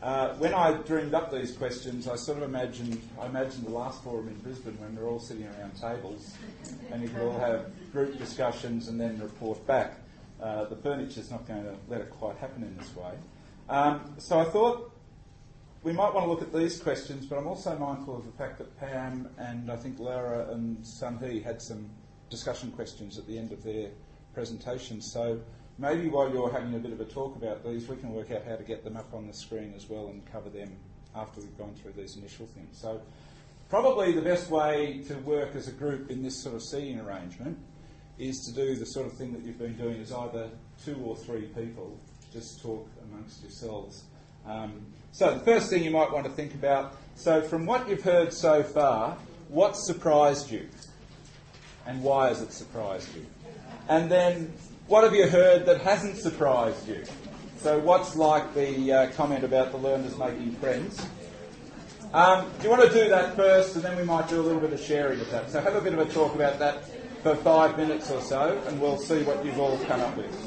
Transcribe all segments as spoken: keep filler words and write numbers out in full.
Uh, when I dreamed up these questions, I sort of imagined, I imagined the last forum in Brisbane when we were all sitting around tables and you could all have group discussions and then report back. Uh, the furniture's not going to let it quite happen in this way. Um, so I thought we might want to look at these questions, but I'm also mindful of the fact that Pam and I think Laura and Sunhee had some discussion questions at the end of their presentation. So maybe while you're having a bit of a talk about these, we can work out how to get them up on the screen as well and cover them after we've gone through these initial things. So probably the best way to work as a group in this sort of seating arrangement is to do the sort of thing that you've been doing, is either two or three people just talk amongst yourselves. Um, so the first thing you might want to think about, so from what you've heard so far, what surprised you? And why has it surprised you? And then what have you heard that hasn't surprised you? So what's like the uh, comment about the learners making friends? Um, do you want to do that first, and then we might do a little bit of sharing of that? So have a bit of a talk about that for five minutes or so, and we'll see what you've all come up with.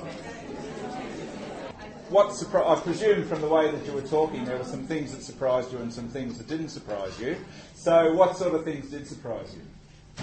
What surpri- I presume from the way that you were talking, there were some things that surprised you and some things that didn't surprise you. So what sort of things did surprise you?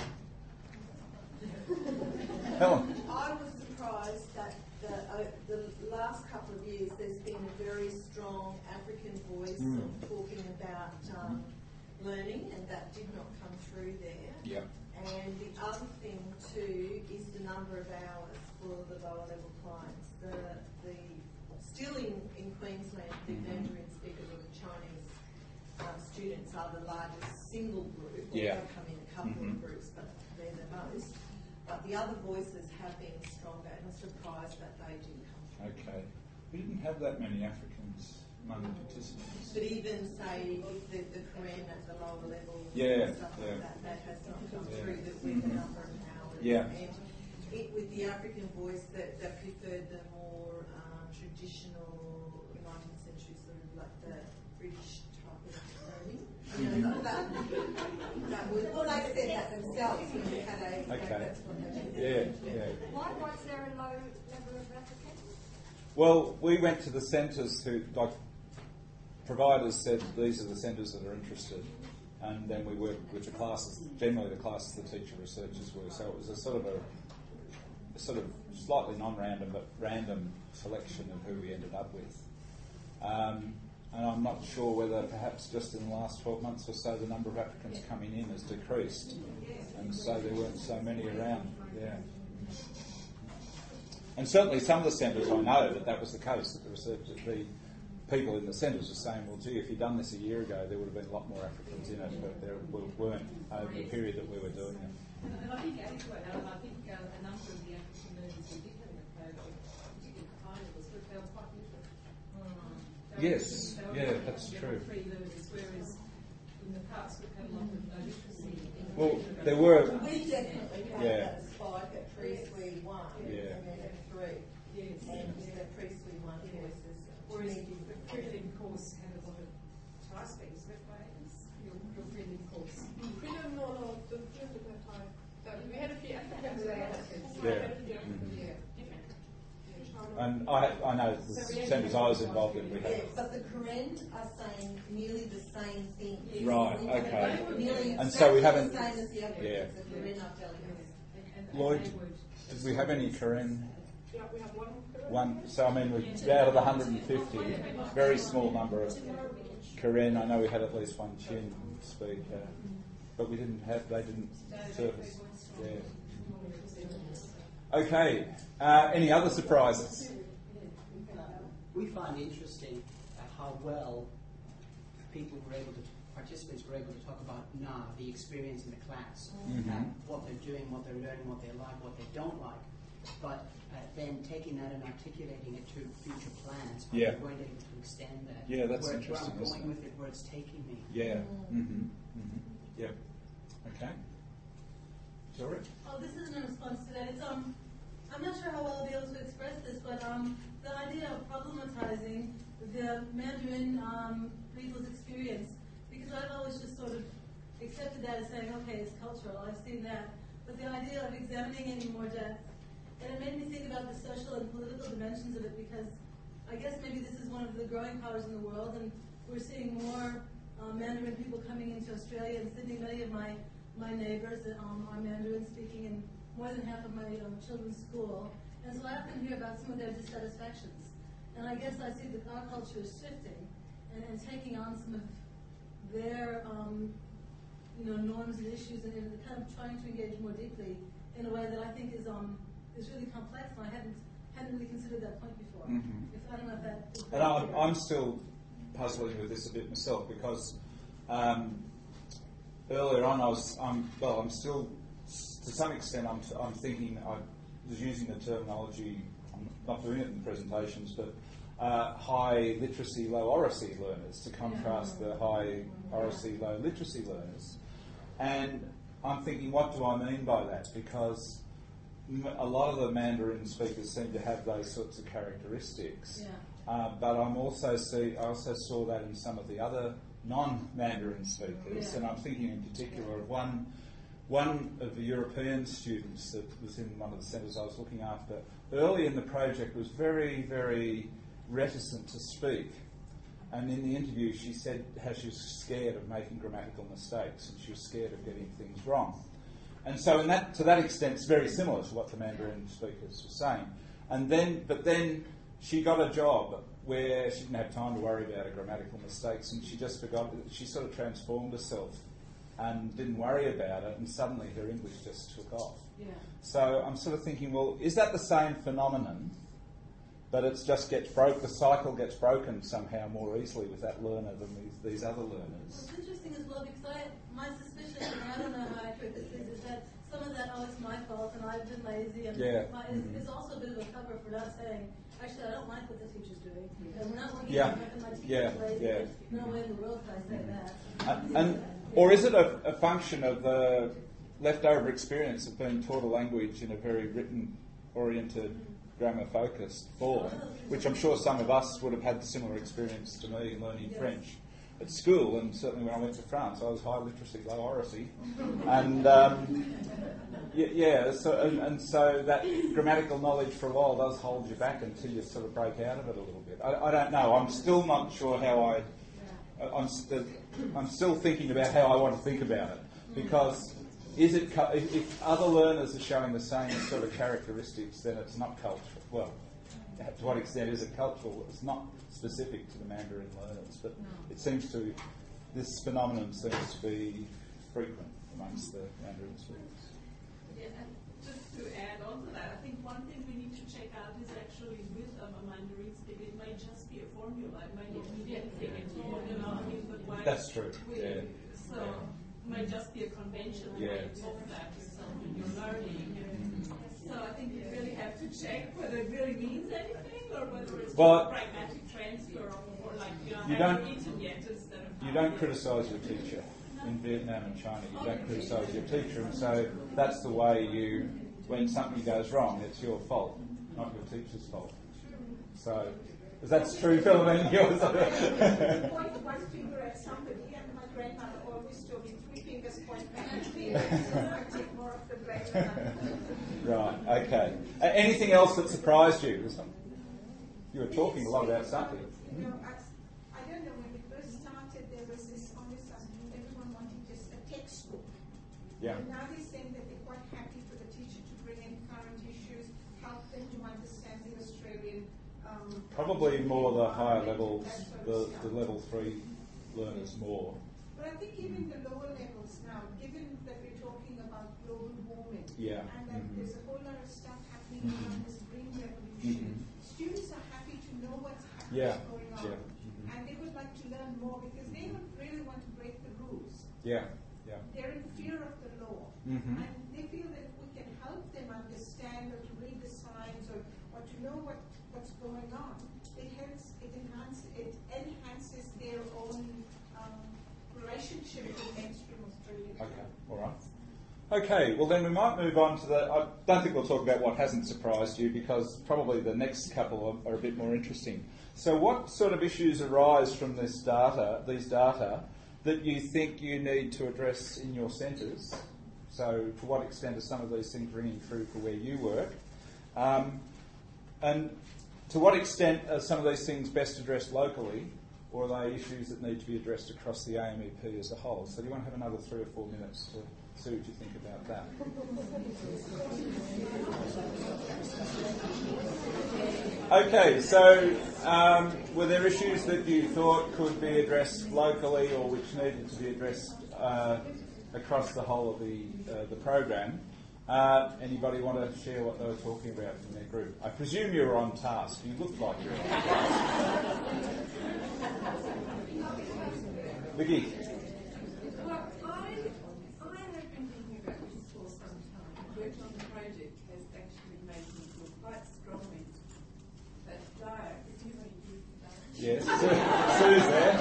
Helen? I was surprised that the, uh, the last couple of years there's been a very strong African voice Mm. of talking about um, learning, and that did not come through there. Yep. And the other thing too is the number of hours for the lower level clients. The, the still in, in Queensland, the Mm-hmm. Mandarin speakers or the Chinese um, students are the largest single group. Well, Yeah. they come in a couple Mm-hmm. of groups, but they're the most. But the other voices have been stronger, and I'm surprised that they didn't come through. Okay. We didn't have that many Africans among the participants. But even, say, if the, the Korean at the lower level Yeah, and stuff yeah. like that, that has not come Yeah. through the, with Mhm. the number of hours. Yeah. And it, with the African voice, that, that preferred the more um, traditional nineteenth century, sort of like the British type of learning. You know, that, that was, well, they said that themselves when we had a... Okay. That's what they did. Yeah, yeah. Why was there a low number of applicants? Well, we went to the centres who, like, providers said these are the centres that are interested, and then we worked with the classes, generally the classes the teacher researchers were. So it was a sort of a, a sort of slightly non-random but random selection of who we ended up with. Um, and I'm not sure whether perhaps just in the last twelve months or so the number of applicants coming in has decreased, and so there weren't so many around. Yeah. And certainly some of the centres, I know that that was the case, that the, research, the people in the centres were saying, well, gee, if you'd done this a year ago, there would have been a lot more Africans in it, but there weren't over the period that we were doing it. And I think adequate, and I think uh, a number of the African learners who did have a project, kind of was they were quite literate. Mm. Yes, were, yeah, were, that's they true. Were free learners, whereas in the past we've had a lot of no literacy. Well, there were... We definitely had Yeah. that spike at pre-Swe one, Yeah. and then at three. Yes. And the pre-Swe one voices. Whereas the Cricketing course had a lot of Thai speakers, that way. Your, your Cricketing course. We don't know all of the students at that time. So we had a few Africans there. Yeah. Yeah. And I, I know the centres I was involved in, we Yeah, had... but the Karen are saying nearly the same thing. Right, okay. Nearly And so we exactly haven't- the same as the Africans. Yeah. The Karen are telling us. And, and Lloyd, they would- did we have any Karen? Yeah, we have one. One, so I mean, we, out of the one hundred fifty, very small number of Karen. I know we had at least one Chin speaker, but we didn't have, they didn't surface. Yeah. Okay, uh, any other surprises? We find interesting uh, how well people were able to, participants were able to talk about now the experience in the class, Mm-hmm. uh, what they're doing, what they're learning, what they like, what they don't like, but uh, then taking that and articulating it to future plans. Are Yeah. we going to, to extend that? Yeah, that's where, interesting, Where I'm isn't going it? with it, where it's taking me. Yeah. Mm-hmm. Mm-hmm. Yep. Okay. Sorry? Oh, this isn't in response to that. It's um, I'm not sure how well I'll be able to express this, but um, the idea of problematizing the Mandarin um, people's experience, because I've always just sort of accepted that as saying, okay, it's cultural. I've seen that, but the idea of examining it in more depth, and it made me think about the social and political dimensions of it, because I guess maybe this is one of the growing powers in the world, and we're seeing more uh, Mandarin people coming into Australia and Sydney. Many of my, my neighbours um, are Mandarin speaking in more than half of my um, children's school. And so I often hear about some of their dissatisfactions. And I guess I see that our culture is shifting and, and taking on some of their um, you know, norms and issues, and, and kind of trying to engage more deeply in a way that I think is um, is really complex, and I hadn't hadn't really considered that point before. Mm-hmm. If I don't know if that is And I'm, I'm still puzzling with this a bit myself, because um, earlier on I was, I'm, well, I'm still, to some extent, I'm, I'm thinking, I was using the terminology, I'm not doing it in presentations, but uh, high literacy, low oracy learners, to contrast Yeah. the high oracy, low literacy learners. And I'm thinking, what do I mean by that? Because m- a lot of the Mandarin speakers seem to have those sorts of characteristics. Yeah. Uh, but I'm also see, I also saw that in some of the other non-Mandarin speakers, Yeah. and I'm thinking in particular of one one of the European students that was in one of the centres I was looking after. Early in the project was very, very reticent to speak. And in the interview, she said how she was scared of making grammatical mistakes, and she was scared of getting things wrong. And so, in that, to that extent, it's very similar to what the Mandarin speakers were saying. And then, but then she got a job where she didn't have time to worry about her grammatical mistakes, and she just forgot. She sort of transformed herself and didn't worry about it, and suddenly her English just took off. Yeah. So I'm sort of thinking, well, is that the same phenomenon? But it just gets broke. The cycle gets broken somehow more easily with that learner than these, these other learners. It's interesting as well, because I, my suspicion, and I don't know how accurate this is, is that some of that, oh, it's my fault and I've been lazy, and Yeah. my, is, Mhm. is also a bit of a cover for not saying, actually, I don't like what the teacher's doing. And we're not working Yeah. on my teacher's Yeah. lazy. Yeah. No way in the world can I say that. And, and or is it a, a function of the leftover experience of being taught a language in a very written-oriented, grammar-focused form, which I'm sure some of us would have had similar experience to me in learning Yes. French at school, and certainly when I went to France, I was high literacy, low oracy, and um, yeah, yeah so, and, and so that grammatical knowledge for a while does hold you back until you sort of break out of it a little bit. I, I don't know. I'm still not sure how I. I'm, st- I'm still thinking about how I want to think about it, because is it cu- if, if other learners are showing the same sort of characteristics, then it's not cultural. Well, to what extent is it cultural? It's not specific to the Mandarin learners, but it seems to this phenomenon seems to be frequent amongst the Mandarin speakers. Yeah, and just to add on to that, I think one thing we need to check out is actually with um, a Mandarin speaker, it may just be a formula, it may not be anything at all, you know, I mean, but why? That's true, we- yeah. So, it may just be a convention Yeah. way of that is something you're learning. So I think you really have to check whether it really means anything or whether it's Well, just a pragmatic transfer or, or like, you know, You have don't- you eaten yet instead of You don't criticise your teacher in Vietnam and China. You don't criticise your teacher, and so that's the way you. When something goes wrong, it's your fault, not your teacher's fault. So, if that's true, Philomena, yours. Point one finger at somebody, and my grandmother always told me three fingers point back at me, so I take more of the blame. Right. Okay. Uh, anything else that surprised you? You were talking a lot about something. You know, I, I don't know, when we first started, there was this almost um, everyone wanting just a textbook. Yeah. And now they're saying that they're quite happy for the teacher to bring in current issues, help them to understand the Australian. Um, Probably more the higher that levels, sort of the, stuff. the level three learners more. But I think even the lower levels now, given that we're talking about global warming, Yeah. and that Mhm. there's a whole lot of stuff happening Mhm. around this green revolution, Mhm. students are happy to know what's happening, Yeah. what's going on, Yeah. Mhm. and they would like to learn more because they don't really want to break the rules. Yeah. Yeah. They're in fear of the law, Mhm. and they feel that we can help them understand or to read the signs or, or to know what, what's going on. It helps, it enhances, it enhances their own um, relationship with mainstream Australia. Okay, all right. Okay, well then we might move on to the... I don't think we'll talk about what hasn't surprised you, because probably the next couple are, are a bit more interesting. So what sort of issues arise from this data, these data, that you think you need to address in your centres? So to what extent are some of these things ringing true for where you work? Um, and to what extent are some of these things best addressed locally, or are they issues that need to be addressed across the A M E P as a whole? So do you want to have another three or four minutes to see what you think about that? Okay, so um, were there issues that you thought could be addressed locally or which needed to be addressed uh, across the whole of the, uh, the program? Uh, anybody want to share what they were talking about in their group? I presume you were on task. You looked like you were on task. Vicky? Well, I, I have been thinking about this for some time. Work on the project has actually made me feel quite strongly that diet, if you want to use the diet. Yes, Sue's there.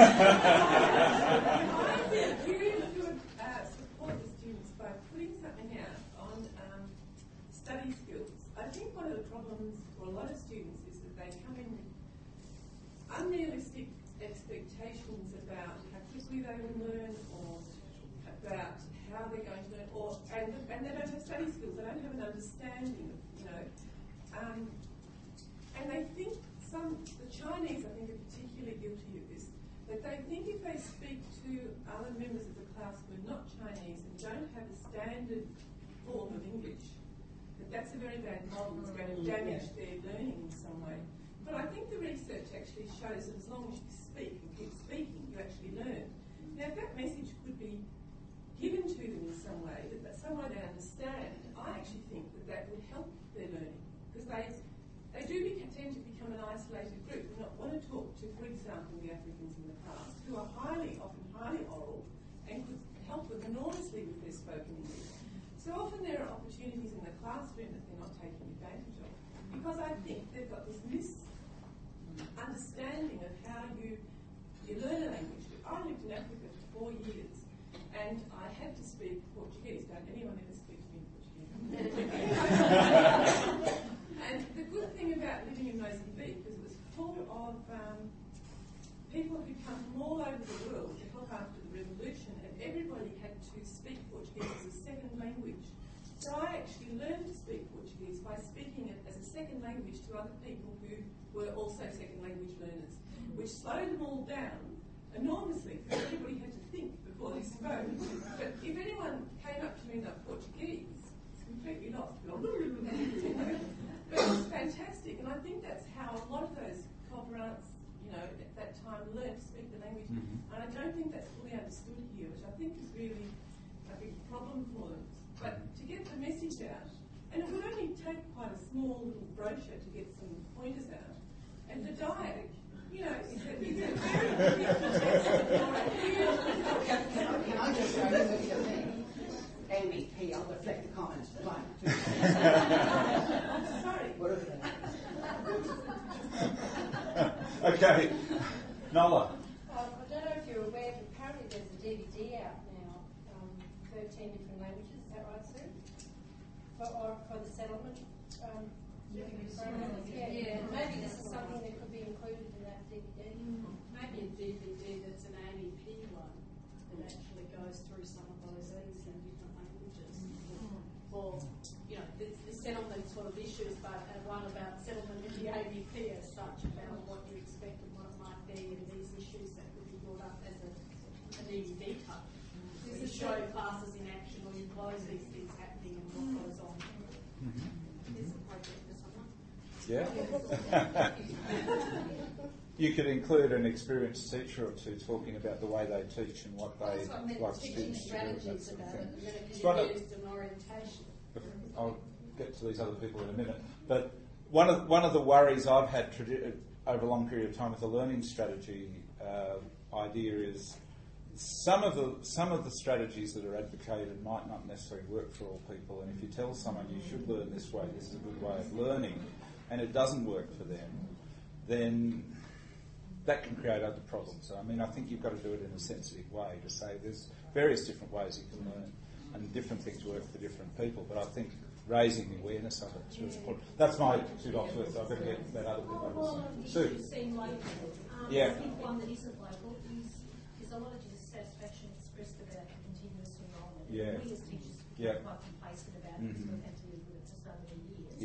I think you really could uh, support the students by putting something out on um, study skills. I think one of the problems for a lot of students is that they come in with unrealistic expectations about how quickly they will learn or about how they're going to learn, or and, and they don't have study skills, they don't have an understanding of, you know. Um, and they think some, the Chinese I think are particularly guilty of this, that they think if they speak to other members of the class who are not Chinese and don't have a standard form of English, that that's a very bad model, it's going to damage their learning in some way. But I think the research actually shows that as long as you speak and keep speaking, you actually learn. Now, if that message could be given to them in some way, that, that some way they understand, I actually think that that would help their learning. Because they, they do be, tend to become an isolated group and not want to talk to, for example, the Africans in the past, who are highly, often highly oral, and could help them enormously with their spoken English. So often there are opportunities in the classroom that they're not taking advantage of. Because I think they've got this misunderstanding of how you, you learn a language. I lived in Africa for four years and I had to speak Portuguese. Don't anyone ever speak to me in Portuguese. And the good thing about living in Mozambique is it was full of um, people who'd come from all over the world to help after the revolution, and everybody had to speak Portuguese as a second language. So I actually learned to speak Portuguese by speaking it as a second language to other people who were also second language learners, which slowed them all down enormously because everybody had to think before they spoke. But if anyone came up to me in Portuguese, it's completely lost. But it was fantastic, and I think that's how a lot of those cooperants, you know, at that time learned to speak the language. Mm-hmm. And I don't think that's fully understood here, which I think is really a big problem for them. But to get the message out, and it would only take quite a small little brochure to get some pointers out. And the diet, you know, is a, is a very big Can I just say that you're saying? A M E P, I'll reflect the comments. Fine. I'm sorry. What are they? Okay. Nola. Um, I don't know if you're aware, but apparently there's a D V D out now, um, thirteen different languages, is that right, Sue? For, or for the settlement um, Yeah, program? Yeah, yeah. Maybe this is something that could be included in that D V D. Maybe a D V D that's an A M E P one that actually goes through some of those things in different languages. Or, you know, the, the settlement sort of issues, but uh, one about settlement in the A M E P as such, about what you expect and what it might be, and these issues that could be brought up as a, a D V D cut. Where you show classes in action, or you close these things happening and what goes on. Mm-hmm. There's a project for someone. Yeah. You could include an experienced teacher or two talking about the way they teach and what they That's what I meant, like teaching students to do and that strategies sort of about thing. it, and then it It's can one be of- used in orientation. I'll get to these other people in a minute. But one of one of the worries I've had tradi- over a long period of time with the learning strategy uh, idea is some of the some of the strategies that are advocated might not necessarily work for all people. And if you tell someone you should learn this way, this is a good way of learning, and it doesn't work for them, then that can create other problems. So, I mean, I think you've got to do it in a sensitive way to say there's various different ways you can learn, and different things work for different people. But I think raising the awareness of it is really important. That's my two dollars worth. I've got to get that other bit Well, over. well, the Sue. issues seem local. Um, Yeah. I think one that isn't local is, is a lot of dissatisfaction expressed about continuous enrolment. Yeah. We as teachers Yeah. are quite complacent about it because Mhm. we've had to live with it for so many years. Yeah. Mhm.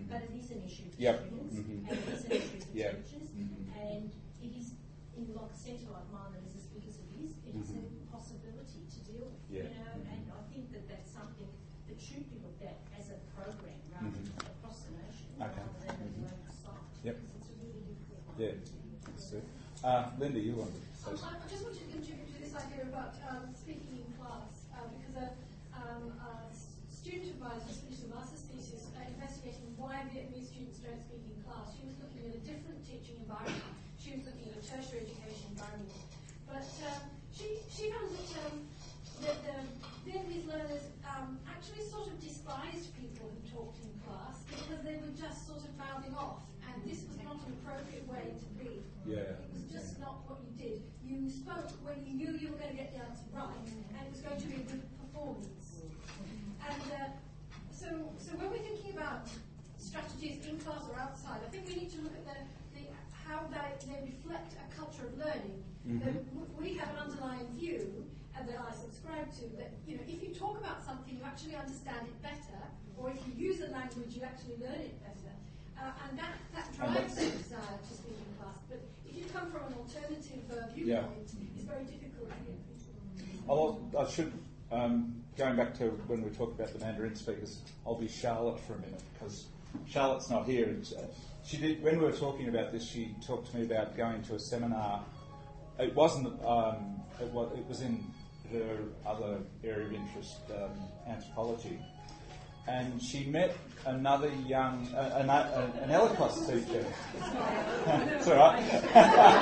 but it is an issue for Yep. students, Mm-hmm. and it is an issue for Yep. teachers, Mm-hmm. and it is, in like a centre like mine that is as big as it is, it is a possibility to deal with, Yeah. you know, Mm-hmm. and I think that that's something that should be looked at as a program rather Mhm. than across the nation, Okay. rather than at Mhm. the local site, Yep. because it's a really difficult one Yeah. to deal with. That's it. Uh, Linda, you wanted to say Um, something? I I just want to contribute to this idea about um, speaking in class, uh, because a, um, a s- student of mine just finished a master's thesis uh, investigating why Vietnamese students don't speak in class. She was looking at a different teaching environment. She was looking at a tertiary education environment. But um, she, she found that, um, that the Vietnamese learners um, actually sort of despised people who talked in class because they were just sort of mouthing off, and this was not an appropriate way to be. Yeah. It was just not what you did. You spoke when you knew you were going to get the answer right, and it was going to be a good performance. And uh, so, so when we're thinking about strategies in class or outside, I think we need to look at the, the how they, they reflect a culture of learning. Mhm. That w- we have an underlying view, and that I subscribe to, that you know, if you talk about something, you actually understand it better, or if you use a language, you actually learn it better. Uh, and that, that drives the desire to speak in class. But if you come from an alternative uh, viewpoint, Yeah. it's very difficult to get people. I'll, I should, um, going back to when we talk about the Mandarin speakers, I'll be Charlotte for a minute because Charlotte's not here. And she did, when we were talking about this, she talked to me about going to a seminar. It wasn't, um, it, was, it was in her other area of interest, um, anthropology. And she met another young, uh, an, uh, an Ellicott teacher. It's all right.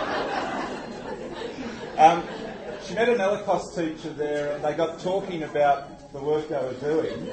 um, she met an Ellicott teacher there, and they got talking about the work they were doing.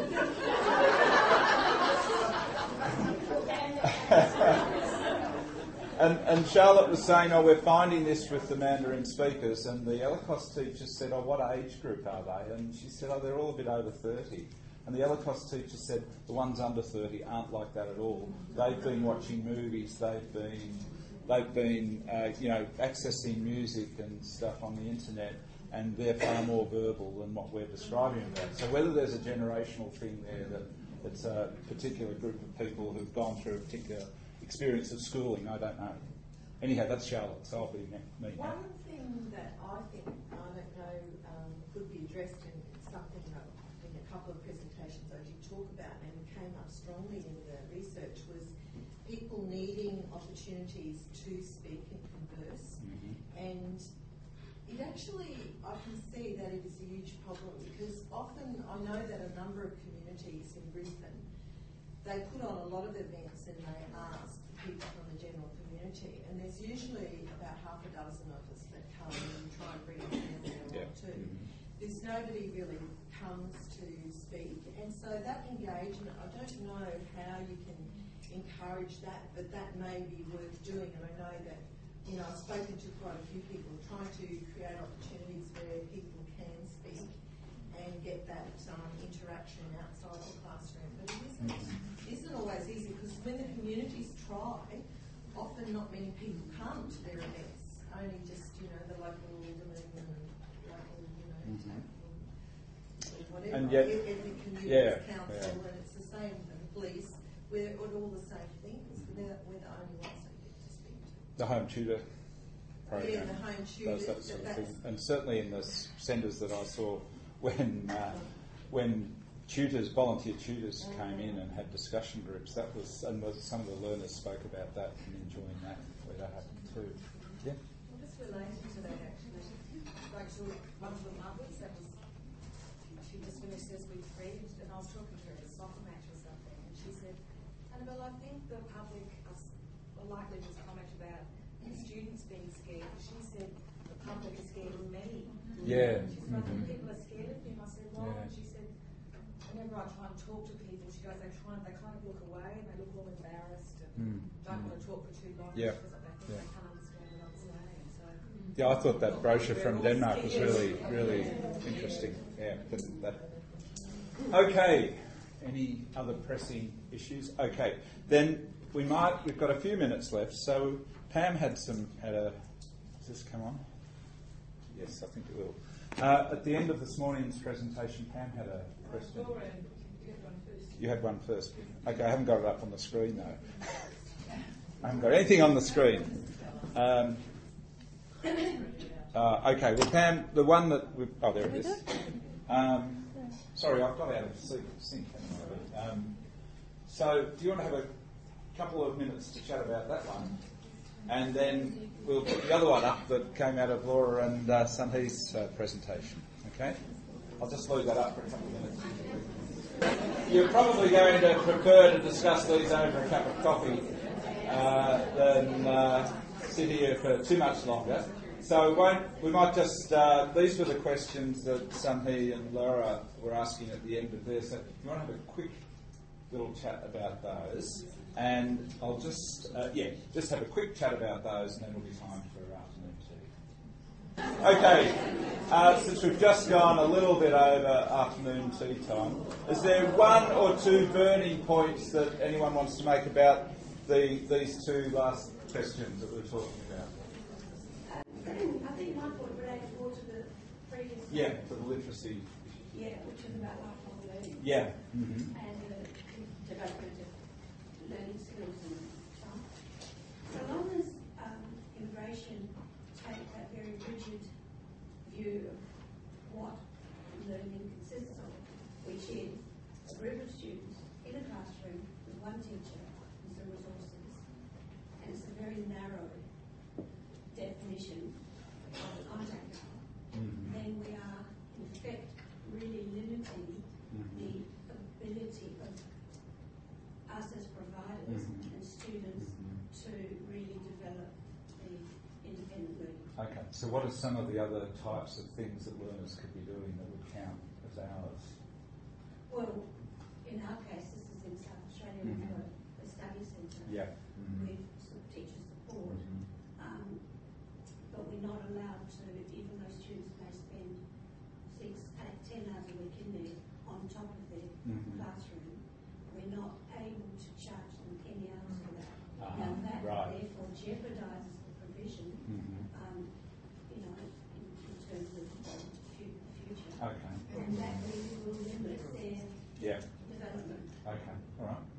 and, and Charlotte was saying, "Oh, we're finding this with the Mandarin speakers," and the Ellicott teacher said, "Oh, what age group are they?" And she said, "Oh, they're all a bit over thirty." And the Ellicott teacher said, the ones under thirty aren't like that at all. They've been watching movies, they've been, they've been, uh, you know, accessing music and stuff on the internet, and they're far more verbal than what we're describing about. So whether there's a generational thing there that it's a particular group of people who've gone through a particular experience of schooling, I don't know. Anyhow, that's Charlotte, so I'll be me now. One thing that I think, I don't know, um, could be addressed in something that in a couple of presentations I did talk about and came up strongly in the research was people needing opportunities to speak and converse. Mm-hmm. And it actually, I can see that it is a huge problem because often I know that a number of communities in Brisbane, they put on a lot of events and they ask people from the general community, and there's usually about half a dozen of us that come and try and bring a family along Yeah. too. Mm-hmm. There's nobody really comes to speak, and so that engagement, I don't know how you can encourage that, but that may be worth doing. And I know that, you know, I've spoken to quite a few people trying to create opportunities where people can speak and get that um, interaction outside the classroom. But it isn't, it isn't always easy because when the communities try, often not many people come to their events. Only just, you know, the local alderman and local, you know, Mhm. tap or whatever. And yet- Ethnic communities yeah, council, yeah. and it's the same for the police. We're all the same things. We're, we're the only ones that get to speak to. The home tutor program. Yeah, the home does tutors. that sort of that- thing. that's- And certainly in the s- centres that I saw when uh, when tutors, volunteer tutors came in and had discussion groups, that was, and was, some of the learners spoke about that and enjoying that, where that happened too. Yeah. Well, just related to that actually, like to one of the mothers that was, she just finished this week's read, and I was talking to her at a soccer match or something, and she said, Annabelle, I think the public are s- are likely to comment about the students being scared. She said the public is scared of me. Yeah. She said, I think Mhm. people are scared of him. I said, why? Yeah. And she said, whenever I try and talk to people, she goes, they try and, they kind of look away and they look all embarrassed and Mm. don't Mm. want to talk for too long Yeah. because they think Yeah. they can't understand what I'm saying. So. Yeah, I thought that brochure from Denmark was really, really interesting. Yeah. but That. Okay. Any other pressing issues? Okay. Then we might. We've got a few minutes left. So Pam had some. Had a. Does this come on? Yes, I think it will. Uh, at the end of this morning's presentation, Pam had a question. Laura, get one first. You had one first. Okay, I haven't got it up on the screen though. I haven't got anything on the screen. Um, uh, okay, well, Pam, the one that we've... Oh, there it is. Um, sorry, I've got out of sync. Um, so, do you want to have a couple of minutes to chat about that one? And then we'll put the other one up that came out of Laura and uh, Sunhee's uh, presentation. Okay? I'll just leave that up for a couple of minutes. You're probably going to prefer to discuss these over a cup of coffee uh, than uh, sit here for too much longer. So we, won't, we might just... Uh, these were the questions that Sunhee and Laura were asking at the end of this. So if you want to have a quick little chat about those. And I'll just, uh, yeah, just have a quick chat about those and then it'll be time for afternoon tea. Okay, uh, since we've just gone a little bit over afternoon tea time, is there one or two burning points that anyone wants to make about the, these two last questions that we were talking about? I think my point relates more to the previous one. Yeah, to the literacy. Yeah, which is about lifelong learning. Yeah. Mm-hmm. And the development of learning skills and so on. So long as um, immigration take that very rigid view of what learning consists of, which is a group of students in a classroom with one teacher and some resources, and it's a very narrow definition of an contact hour, mm-hmm. then we are in effect really limiting mm-hmm. the ability of us as providers mm-hmm. and students mm-hmm. to really develop the independent learning. Okay, so what are some of the other types of things that learners could be doing that would count as hours? Well, in our case, this is in South Australia, mm-hmm. we've got a study centre yeah. mm-hmm. with some teacher support, mm-hmm. um, but we're not allowed to, even though students may spend six, eight, ten hours a week in there on top of their mm-hmm. classroom, we're not able to charge them any hours for that. Uh-huh. Now that right. therefore jeopardises the provision, mm-hmm. um, you know, in, in terms of the future. Okay. And that really will limit their yeah. development. Okay, all right.